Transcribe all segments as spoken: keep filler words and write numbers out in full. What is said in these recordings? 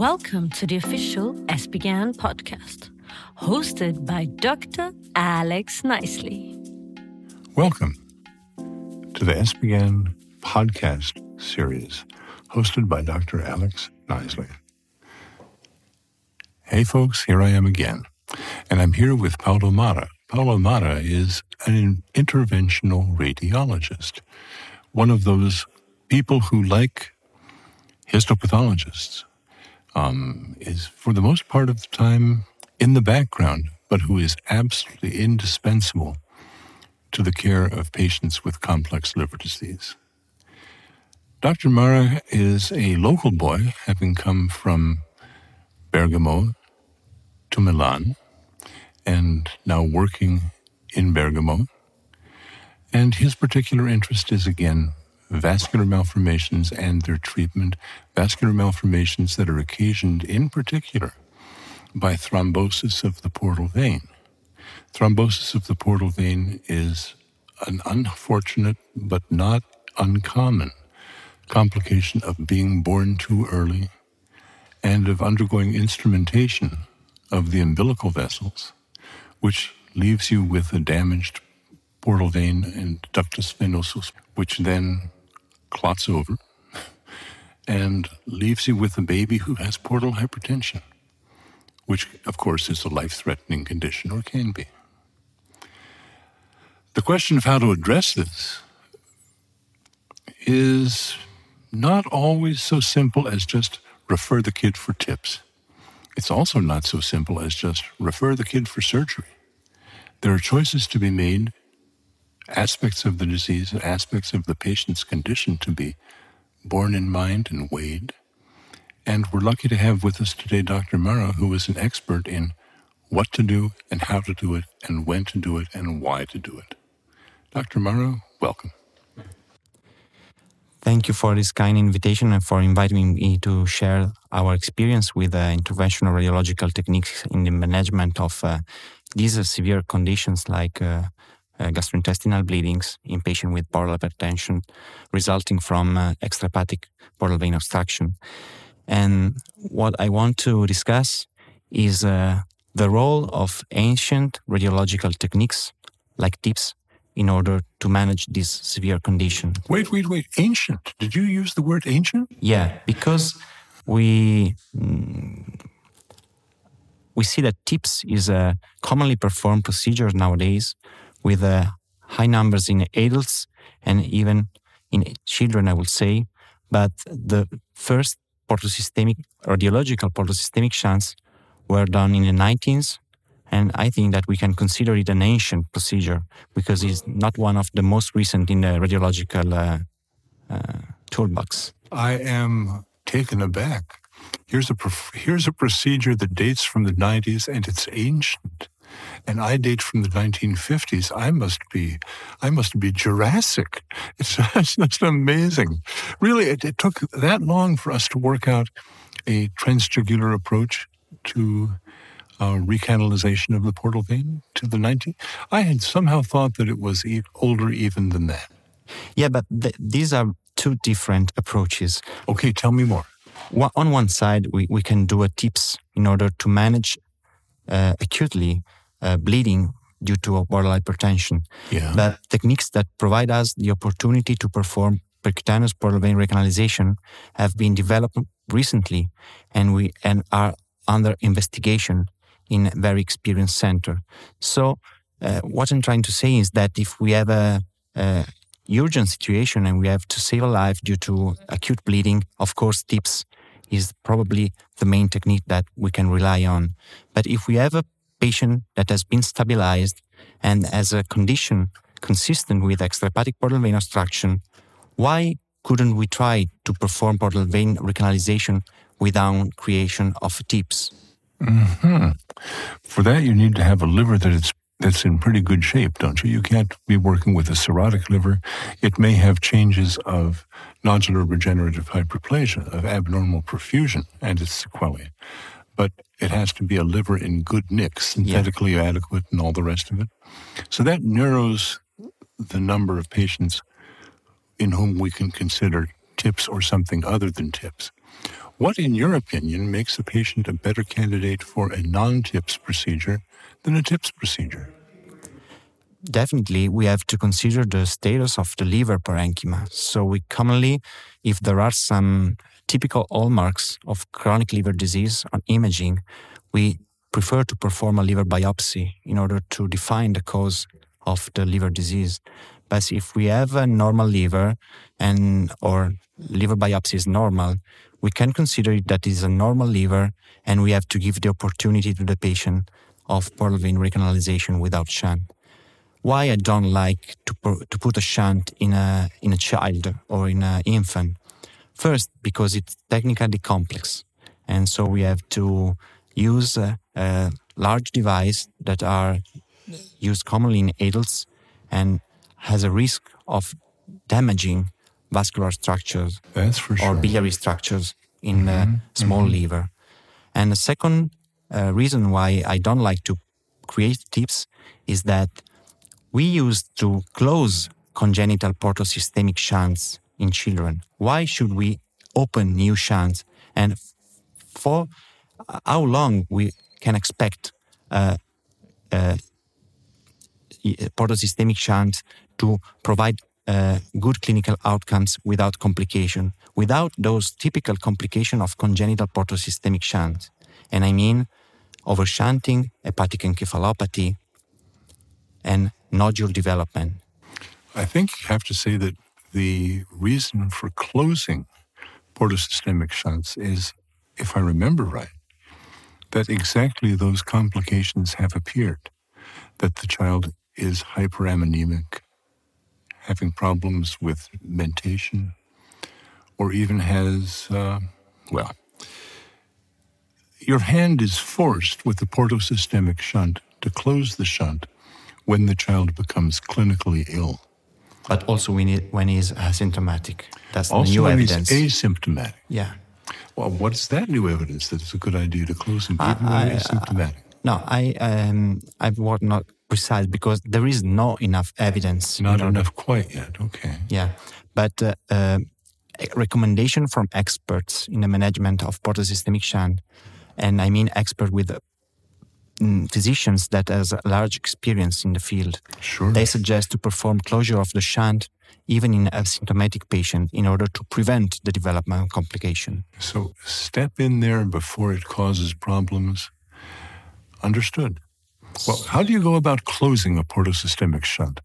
Welcome to the official ESPGHAN podcast, hosted by Doctor Alex Knisely. Welcome to the ESPGHAN podcast series, hosted by Doctor Alex Knisely. Hey folks, here I am again, and I'm here with Paulo Mara. Paulo Mara is an interventional radiologist, one of those people who, like histopathologists, um, is for the most part of the time in the background, but who is absolutely indispensable to the care of patients with complex liver disease. Doctor Mara is a local boy, having come from Bergamo to Milan, and now working in Bergamo. And his particular interest is, again, vascular malformations and their treatment, vascular malformations that are occasioned in particular by thrombosis of the portal vein. Thrombosis of the portal vein is an unfortunate but not uncommon complication of being born too early and of undergoing instrumentation of the umbilical vessels, which leaves you with a damaged portal vein and ductus venosus, which then clots over and leaves you with a baby who has portal hypertension, which, of course, is a life-threatening condition, or can be. The question of how to address this is not always so simple as just refer the kid for tips. It's also not so simple as just refer the kid for surgery. There are choices to be made, aspects of the disease and aspects of the patient's condition to be borne in mind and weighed. And we're lucky to have with us today Doctor Mara, who is an expert in what to do and how to do it and when to do it and why to do it. Doctor Mara, welcome. Thank you for this kind invitation and for inviting me to share our experience with uh, interventional radiological techniques in the management of uh, these uh, severe conditions like uh, uh, gastrointestinal bleedings in patients with portal hypertension resulting from uh, extrahepatic portal vein obstruction. And what I want to discuss is uh, the role of ancient radiological techniques like TIPS in order to manage this severe condition. Wait, wait, wait. Ancient. Did you use the word ancient? Yeah, because we mm, we see that TIPS is a commonly performed procedure nowadays with uh, high numbers in adults and even in children, I would say. But the first portosystemic, radiological portosystemic shunts were done in the nineties. And I think that we can consider it an ancient procedure because it's not one of the most recent in the radiological uh, uh, toolbox. I am taken aback. Here's a here's a procedure that dates from the nineties and it's ancient, and I date from the nineteen fifties. I must be, I must be Jurassic. It's it's, it's amazing. Really, it, it took that long for us to work out a transjugular approach to Uh, recanalization of the portal vein to the nineteenth. I had somehow thought that it was e- older even than that. Yeah, but th- these are two different approaches. Okay, tell me more. One, on one side, we, we can do a TIPS in order to manage uh, acutely uh, bleeding due to portal hypertension. Yeah. But techniques that provide us the opportunity to perform percutaneous portal vein recanalization have been developed recently and we and are under investigation in a very experienced center. So uh, what I'm trying to say is that if we have a, a urgent situation and we have to save a life due to acute bleeding, of course, TIPS is probably the main technique that we can rely on. But if we have a patient that has been stabilized and has a condition consistent with extrahepatic portal vein obstruction, why couldn't we try to perform portal vein recanalization without creation of TIPS? Mm-hmm. For that, you need to have a liver that is that's in pretty good shape, don't you? You can't be working with a cirrhotic liver. It may have changes of nodular regenerative hyperplasia, of abnormal perfusion and its sequelae, but it has to be a liver in good nick, synthetically yeah. adequate and all the rest of it. So that narrows the number of patients in whom we can consider TIPS or something other than TIPS. What, in your opinion, makes a patient a better candidate for a non-TIPS procedure than a TIPS procedure? Definitely, we have to consider the status of the liver parenchyma. So we commonly, if there are some typical hallmarks of chronic liver disease on imaging, we prefer to perform a liver biopsy in order to define the cause of the liver disease. But if we have a normal liver and or liver biopsy is normal, we can consider it that is a normal liver, and we have to give the opportunity to the patient of portal vein recanalization without shunt. Why I don't like to pu- to put a shunt in a in a child or in an infant? First, because it's technically complex, and so we have to use a, a large device that are used commonly in adults and has a risk of damaging vascular structures That's for sure. or biliary structures in mm-hmm. the small mm-hmm. liver. And the second uh, reason why I don't like to create TIPS is that we used to close congenital portosystemic shunts in children. Why should we open new shunts? And for how long we can expect uh, uh, portosystemic shunt to provide uh, good clinical outcomes without complication, without those typical complications of congenital portosystemic shunt. And I mean overshunting, hepatic encephalopathy, and nodule development. I think you have to say that the reason for closing portosystemic shunts is, if I remember right, that exactly those complications have appeared, that the child is hyperammonemic, having problems with mentation, or even has, uh, well, your hand is forced with the portosystemic shunt to close the shunt when the child becomes clinically ill. But also when he, when he's asymptomatic. That's also the new when evidence. he's asymptomatic. Yeah. Well, what is that new evidence that it's a good idea to close him even I, when he's asymptomatic? Uh, no, I um, I was not precise because there is not enough evidence. Not in enough order. quite yet, okay. Yeah, but uh, uh, recommendation from experts in the management of portosystemic shunt, and I mean expert with uh, physicians that has a large experience in the field. Sure. They suggest to perform closure of the shunt even in asymptomatic patient in order to prevent the development of complication. So step in there before it causes problems. Understood. Well, how do you go about closing a portosystemic shunt?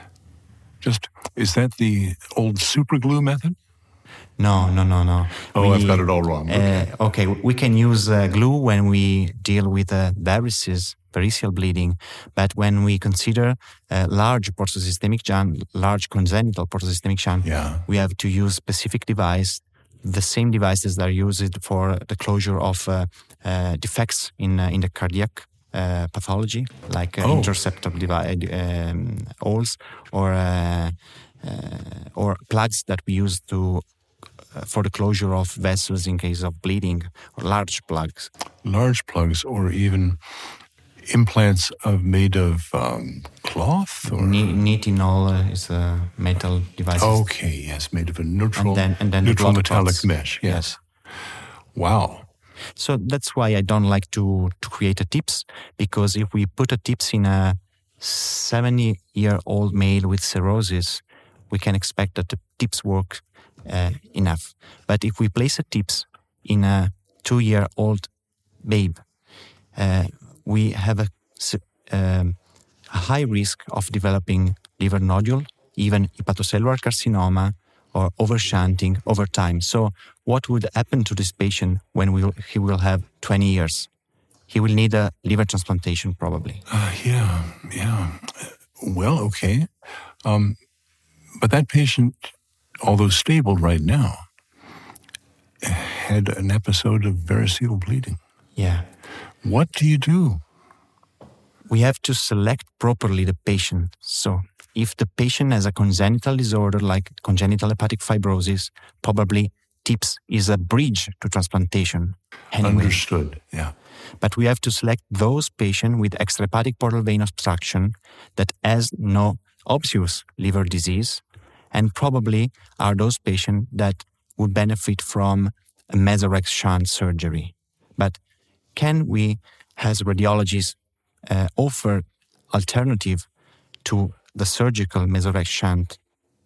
Just, is that the old superglue method? No, no, no, no. Oh, we, I've got it all wrong. Okay, uh, okay we can use uh, glue when we deal with uh, varices, variceal bleeding, but when we consider uh, large portosystemic shunt, large congenital portosystemic shunt, yeah. we have to use specific device, the same devices that are used for the closure of uh, uh, defects in uh, in the cardiac uh, pathology, like uh, oh. interceptor device, um, holes, or uh, uh, or plugs that we use to uh, for the closure of vessels in case of bleeding, or large plugs. Large plugs, or even implants of made of um, cloth? Or? Ni- nitinol uh, is a metal device. Okay, yes, made of a neutral, and then, and then neutral the metallic clots. mesh. Yes. yes. Wow. So that's why I don't like to, to create a TIPS, because if we put a TIPS in a seventy-year-old male with cirrhosis, we can expect that the TIPS work uh, enough. But if we place a TIPS in a two-year-old babe, uh, we have a, um, a high risk of developing liver nodule, even hepatocellular carcinoma, or overshunting over time. So what would happen to this patient when we will, he will have twenty years? He will need a liver transplantation probably. Uh, yeah, yeah. Well, okay. Um, but that patient, although stable right now, had an episode of variceal bleeding. Yeah. What do you do? We have to select properly the patient. So if the patient has a congenital disorder like congenital hepatic fibrosis, probably TIPS is a bridge to transplantation. Anyway. Understood, yeah. But we have to select those patients with extrahepatic portal vein obstruction that has no obvious liver disease, and probably are those patients that would benefit from a Mesorex shunt surgery. But can we, as radiologists, uh, offer alternative to the surgical Mesorex shunt?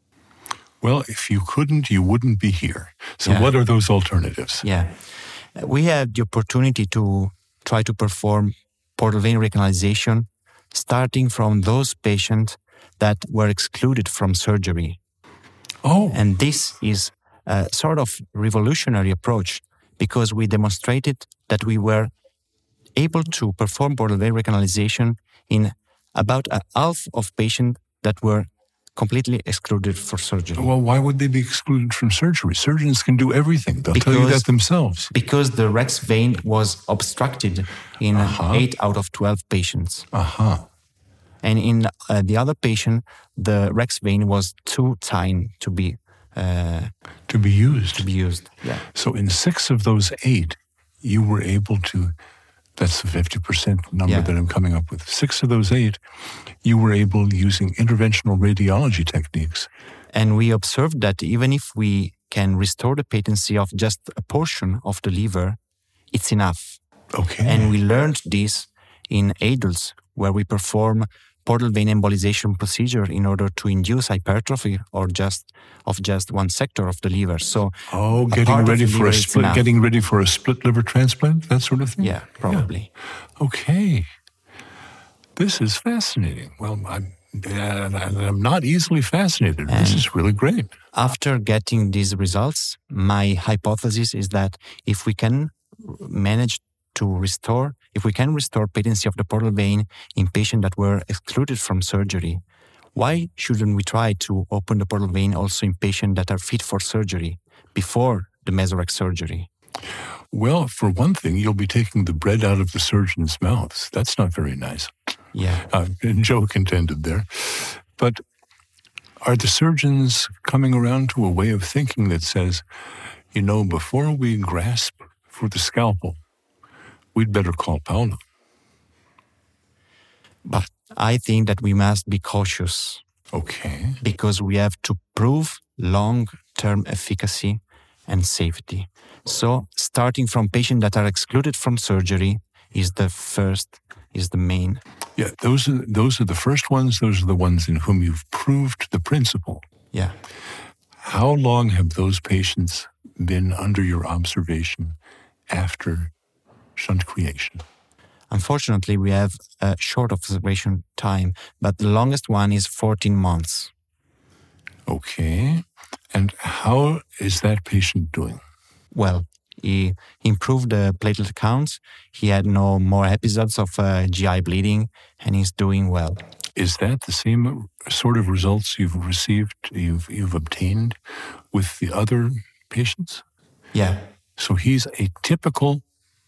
Well, if you couldn't, you wouldn't be here. So Yeah. what are those alternatives? Yeah. We had the opportunity to try to perform portal vein recanalization starting from those patients that were excluded from surgery. Oh, And this is a sort of revolutionary approach because we demonstrated that we were able to perform portal vein recanalization in about a half of patients that were completely excluded for surgery. well, why would they be excluded from surgery? Surgeons can do everything. They'll tell you Because- that themselves. Because the Rex vein was obstructed in Uh-huh. eight out of twelve patients. Aha. And in uh, the other patient, the Rex vein was too tiny to be uh, To be used. to be used. Yeah. So in six of those eight, you were able to, that's the fifty percent number Yeah. that I'm coming up with. Six of those eight, you were able, using interventional radiology techniques. And we observed that even if we can restore the patency of just a portion of the liver, it's enough. Okay. And we learned this in adults where we perform portal vein embolization procedure in order to induce hypertrophy or just of just one sector of the liver. So oh, a getting part of ready the for liver a is split, enough. getting ready for a split liver transplant, that sort of thing? yeah, probably. Okay. This is fascinating. Well, I'm, and I'm not easily fascinated. This And- is really great. After getting these results, my hypothesis is that if we can manage to restore, if we can restore patency of the portal vein in patients that were excluded from surgery, why shouldn't we try to open the portal vein also in patients that are fit for surgery before the Mesorex surgery? Well, for one thing, you'll be taking the bread out of the surgeon's mouths. That's not very nice. Yeah. Uh, joke intended there. But are the surgeons coming around to a way of thinking that says, you know, before we grasp for the scalpel, we'd better call Paolo? But I think that we must be cautious Okay. because we have to prove long-term efficacy and safety. So starting from patients that are excluded from surgery is the first, is the main. Yeah, those are those are the first ones. Those are the ones in whom you've proved the principle. Yeah. How long have those patients been under your observation after shunt creation? Unfortunately, we have a short observation time, but the longest one is fourteen months. Okay. And how is that patient doing? Well, he improved the platelet counts. He had no more episodes of uh, G I bleeding, and he's doing well. Is that the same sort of results you've received, you've you've obtained with the other patients? Yeah. So he's a typical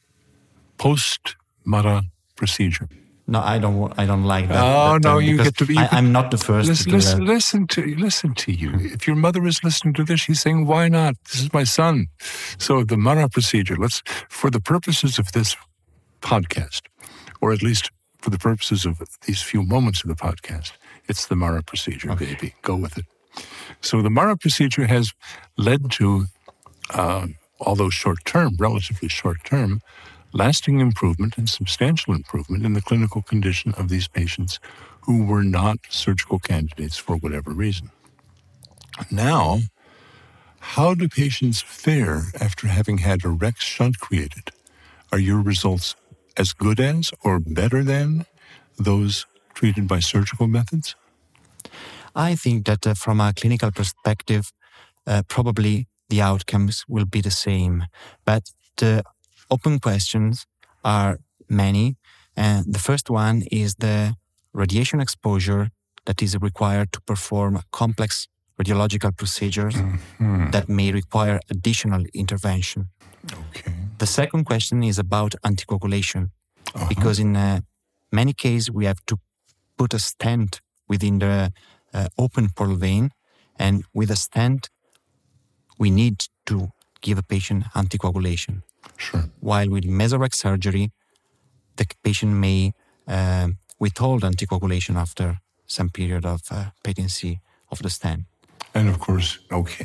post-Mara procedure. No, I don't. wa- I don't like that. Oh, that no, term you because get to be- you I, get- I'm not the first Listen, to do listen, that. listen to listen to you. If your mother is listening to this, she's saying, "Why not? This is my son." So the Mara procedure. Let's, for the purposes of this podcast, or at least for the purposes of these few moments of the podcast, it's the Mara procedure, baby. Go with it. So the Mara procedure has led to, uh, although short-term, relatively short-term, lasting improvement and substantial improvement in the clinical condition of these patients who were not surgical candidates for whatever reason. Now, how do patients fare after having had a Rex shunt created? Are your results as good as or better than those treated by surgical methods? I think that uh, from a clinical perspective, uh, probably the outcomes will be the same. But the open questions are many. And the first one is the radiation exposure that is required to perform complex radiological procedures Mm-hmm. that may require additional intervention. Okay. The second question is about anticoagulation, Uh-huh. because in uh, many cases we have to put a stent within the uh, open portal vein, and with a stent we need to give a patient anticoagulation. Sure. While with Mesorex surgery, the patient may uh, withhold anticoagulation after some period of uh, patency of the stent. And of course, okay.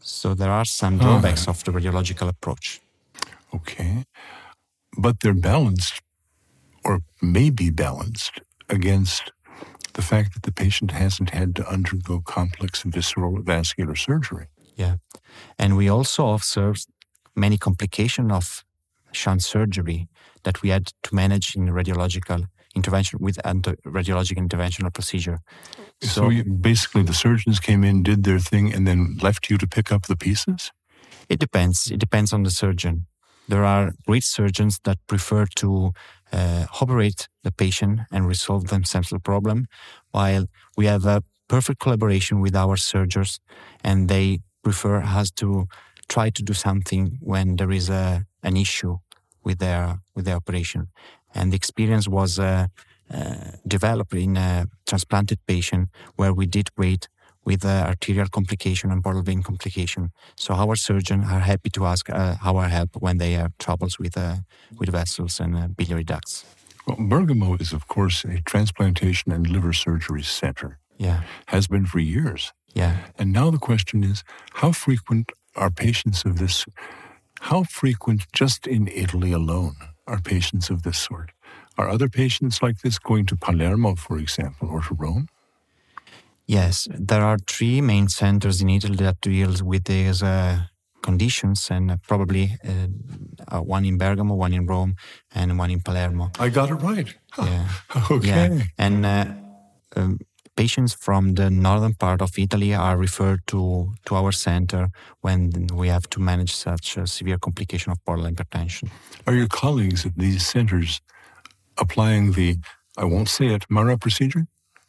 So there are some drawbacks oh. of the radiological approach. Okay. But they're balanced, or may be balanced, against the fact that the patient hasn't had to undergo complex visceral vascular surgery. Yeah. And we also observed many complications of shunt surgery that we had to manage in radiological intervention with anti- radiologic interventional procedure. So, so you, basically the surgeons came in, did their thing, and then left you to pick up the pieces? It depends. It depends on the surgeon. There are great surgeons that prefer to uh, operate the patient and resolve themselves the problem, while we have a perfect collaboration with our surgeons, and they prefer us to try to do something when there is a an issue with their with their operation. And the experience was uh, uh, developed in a transplanted patient where we did great with uh, arterial complication and portal vein complication. So our surgeons are happy to ask uh, our help when they have troubles with uh, with vessels and uh, biliary ducts. Well, Bergamo is, of course, a transplantation and liver surgery center. Yeah. Has been for years. Yeah. And now the question is, how frequent are patients of this, how frequent just in Italy alone are patients of this sort? Are other patients like this going to Palermo, for example, or to Rome? Yes, there are three main centers in Italy that deals with these uh, conditions, and uh, probably uh, uh, one in Bergamo, one in Rome, and one in Palermo. I got it right. Yeah. Okay. Yeah. And uh, um, patients from the northern part of Italy are referred to, to our center when we have to manage such a severe complication of portal hypertension. Are your colleagues at these centers applying the, I won't say it, Mara procedure?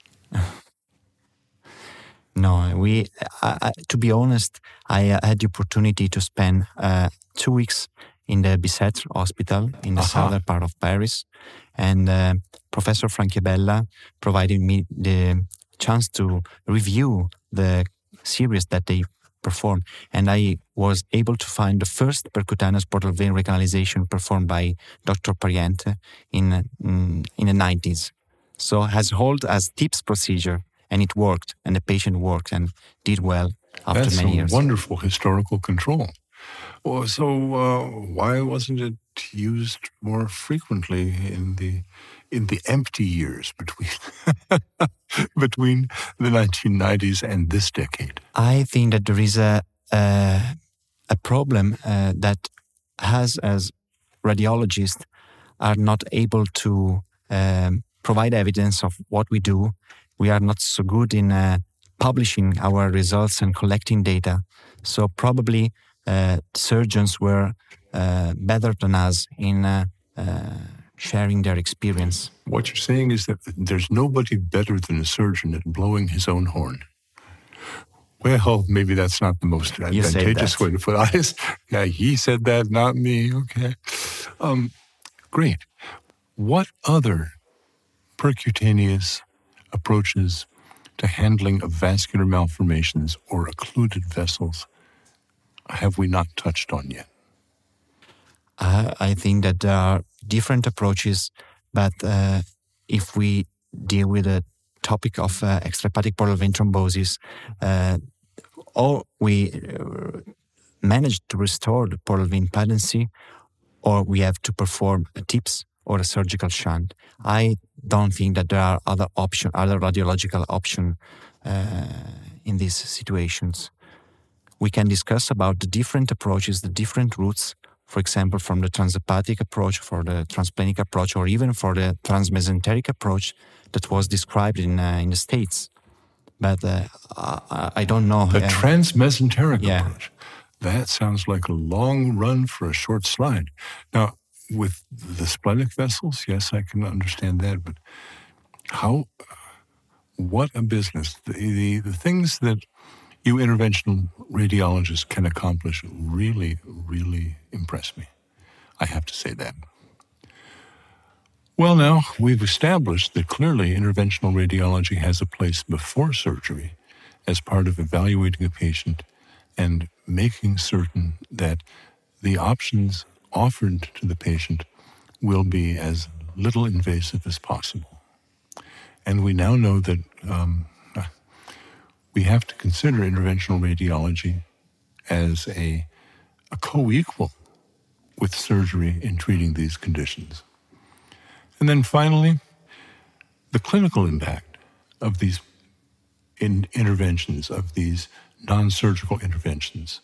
No, we. I, to be honest, I uh, had the opportunity to spend uh, two weeks in the Bicêtre Hospital in the uh-huh. southern part of Paris, and uh, Professor Franchiabella provided me the chance to review the series that they performed, and I was able to find the first percutaneous portal vein recanalization performed by Doctor Pariente in in, in the nineties. So has held as TIPS procedure. And it worked, and the patient worked and did well after That's many years. That's wonderful historical control. Well, so uh, why wasn't it used more frequently in the in the empty years between between the nineteen nineties and this decade? I think that there is a a, a problem uh, that has as radiologists are not able to um, provide evidence of what we do. We are not so good in uh, publishing our results and collecting data. So probably uh, surgeons were uh, better than us in uh, uh, sharing their experience. What you're saying is that there's nobody better than a surgeon at blowing his own horn. Well, maybe that's not the most advantageous way to put it. Yeah, he said that, not me. Okay. Um, great. What other percutaneous approaches to handling of vascular malformations or occluded vessels have we not touched on yet? Uh, I think that there are different approaches, but uh, if we deal with the topic of uh, extrahepatic portal vein thrombosis, uh, or we uh, manage to restore the portal vein patency, or we have to perform a TIPS or a surgical shunt. I don't think that there are other option, other radiological options uh, in these situations. We can discuss about the different approaches, the different routes, for example, from the transhepatic approach, for the transplanic approach, or even for the transmesenteric approach that was described in uh, in the States. But uh, I, I don't know. The uh, transmesenteric yeah. approach. That sounds like a long run for a short slide. Now, with the splenic vessels, yes, I can understand that, but how, what a business. The, the, the things that you interventional radiologists can accomplish really, really impress me. I have to say that. Well, now, we've established that clearly interventional radiology has a place before surgery as part of evaluating a patient and making certain that the options offered to the patient will be as little invasive as possible. And we now know that um, we have to consider interventional radiology as a, a co-equal with surgery in treating these conditions. And then finally, the clinical impact of these in interventions, of these non-surgical interventions.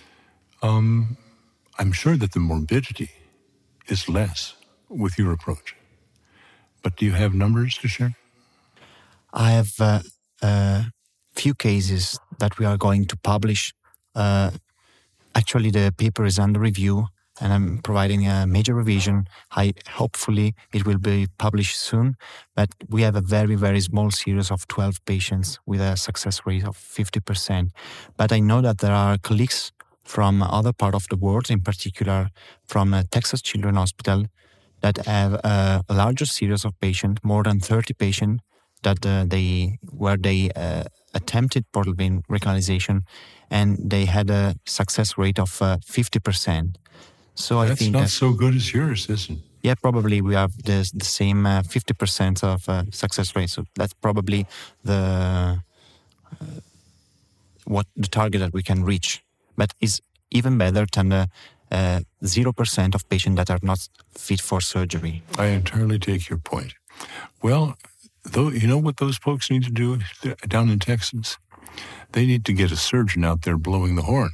Um, I'm sure that the morbidity is less with your approach. But do you have numbers to share? I have a uh, uh, few cases that we are going to publish. Uh, actually, the paper is under review, and I'm providing a major revision. I hopefully it will be published soon. But we have a very, very small series of twelve patients with a success rate of fifty percent. But I know that there are colleagues from other part of the world, in particular from uh, Texas Children's Hospital, that have uh, a larger series of patients, more than thirty patients, that uh, they where they uh, attempted portal vein recanalization, and they had a success rate of uh, fifty percent. So That's I think not that, so good as yours, isn't it? Yeah, probably we have the, the same uh, fifty percent of uh, success rate. So that's probably the uh, what the target that we can reach. But is even better than the uh, zero percent of patients that are not fit for surgery. I entirely take your point. Well, though, you know what those folks need to do down in Texas? They need to get a surgeon out there blowing the horn.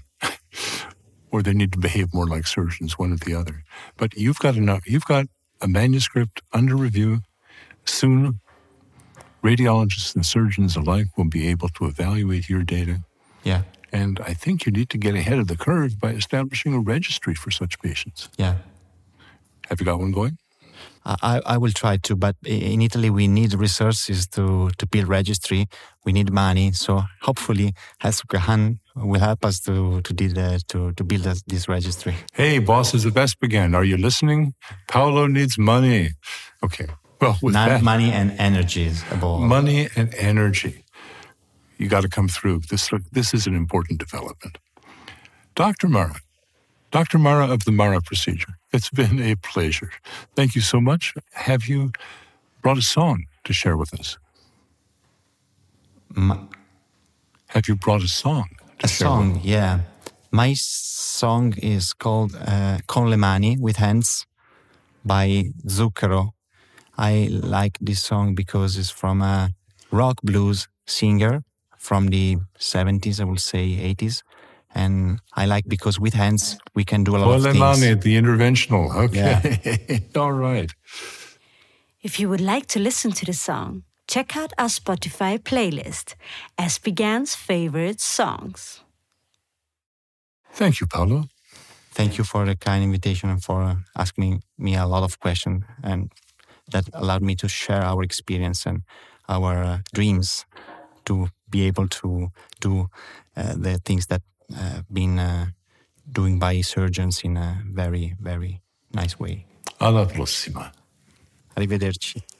Or they need to behave more like surgeons, one or the other. But you've got enough. You've got a manuscript under review. Soon, radiologists and surgeons alike will be able to evaluate your data. Yeah. And I think you need to get ahead of the curve by establishing a registry for such patients. Yeah. Have you got one going? I, I will try to, but in Italy we need resources to, to build registry. We need money, so hopefully Hasukahan will help us to to, did, uh, to to build this, this registry. Hey, bosses of Espigan, are you listening? Paolo needs money. Okay, well, with Not that, money and energy above. Money and energy. You got to come through. This this is an important development. Doctor Mara, Doctor Mara of the Mara procedure. It's been a pleasure. Thank you so much. Have you brought a song to share with us? Ma- Have you brought a song to a share song, with us? yeah. My song is called uh, Con le mani, with hands, by Zucchero. I like this song because it's from a rock blues singer from the seventies, I would say eighties. And I like because with hands, we can do a lot Con of le things. mani, the interventional. Okay. Yeah. All right. If you would like to listen to the song, check out our Spotify playlist, Espigan's favorite songs. Thank you, Paolo. Thank you for the kind invitation and for asking me a lot of questions, and that allowed me to share our experience and our uh, dreams to be able to do uh, the things that uh, been uh, doing by surgeons in a very, very nice way. Alla prossima. Arrivederci.